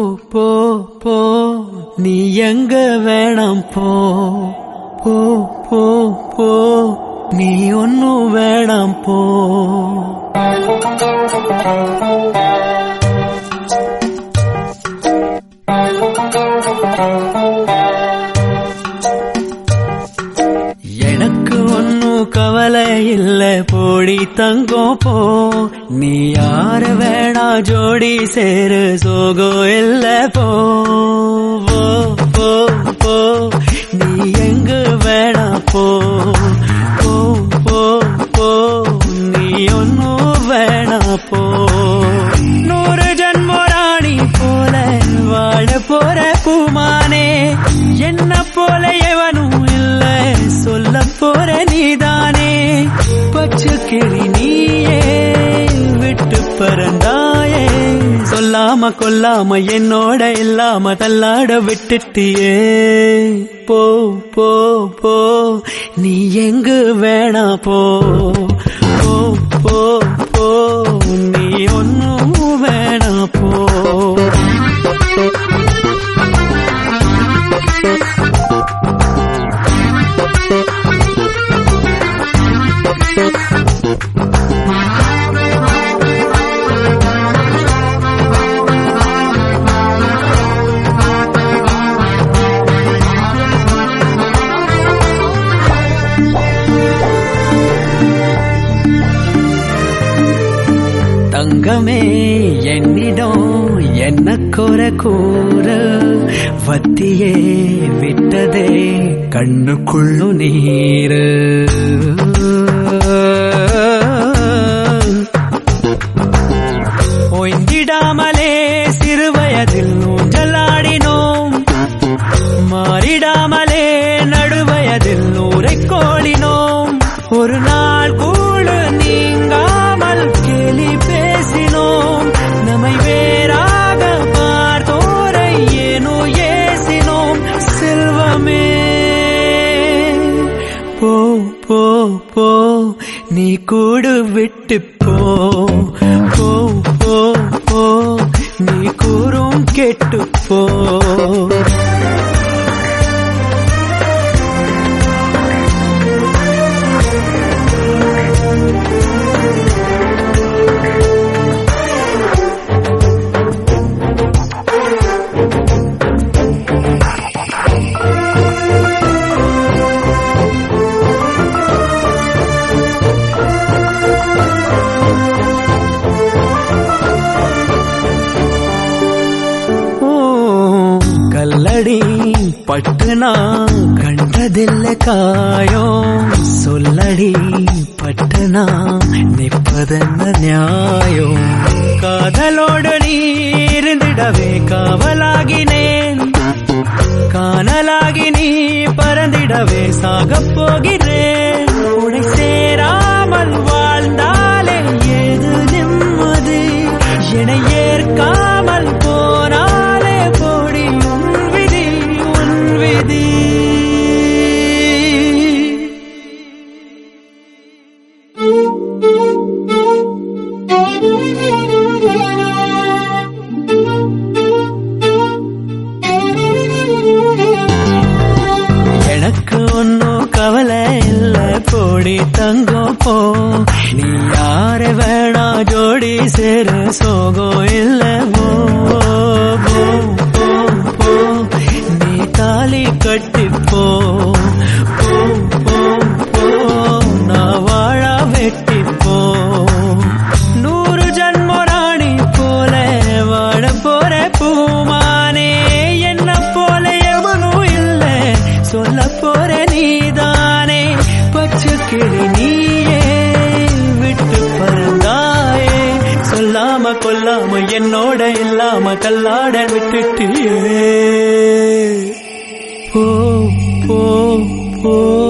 போ போ நீ எங்க வேணாம் போ போ போ போ நீ ஒன்னும் வேணாம் போ. எனக்கு ஒன்னும் கவலை இல்ல போடி தங்கம் போ. நீ யார வேணா ஜோடி சேரு சோகம் இல்ல போ போ போ போ நீ எங்க வேணா போ போ போ போ நீ ஒன்னும் வேணா போ. 100 ஜன்ம ராணி போல வாழ போற பூமானே என்ன போல எவனும் இல்ல சொல்ல போற நீதானே. பச்சை கிளி நீயே விட்டு பறந்தாயே சொல்லாம கொல்லாம என்னோட இல்லாம தள்ளாட விட்டுட்டியே. போ போ போ நீ எங்க வேணா போ போ போ போ நீ ஒன்னும் வேணா போ. தங்கமே என்னிடம் என்ன குறை கூற வத்தியே விட்டதே கண்ணுக்குள்ளு நீரு. ஒய்ந்திடாமலே சிறுவயதில் ஊஞ்சலாடினோம் மாறிடாமலே நடுவயதில் நூரை கோளினோம். ஒரு நாள் கூட நீங்காமல் கேலி பேசினோம் நம்மை வேறாக பார்த்தோரை ஏனோ ஏசினோம். செல்வமே போ போ போ நீ கூடு விட்டு போ போ போ போ நீ கூறும் கெட்டு போ. கல்லடி பட்டுனா கண்டதில்ல காயம் சொல்லடி பட்டுனா நிற்பதென்ன நியாயம். காதலோடு நீ இருந்திடவே காவலாகினேன் காணலாகி நீ பறந்திடவே சாகப் போகிறேன். உனை சேராமல் வாழ்ந்தாலே ஏது நிம்மதி என்னை ஏற்காமல் போனாலே போடி உன் விதி உன் விதி. எனக்கு ஒன்னும் கவலை இல்ல போடி தங்கம் போ. நீ யார வேணா ஜோடி சேரு சோகம் இல்ல போ போ போ போ நீ தாலி கட்டிப்போ போ போ போ நான் வாழ வெட்டிப்போ. 100 ஜன்ம ராணி போல வாழ போற பூமானே என்ன போல எவனும் இல்ல சொல்ல போற நீதானே. பச்சை கிளி நீயே விட்டு பறந்தாயே சொல்லாம கொல்லாம என்னோட இல்லாம தள்ளாட விட்டுட்டியே. போ போ போ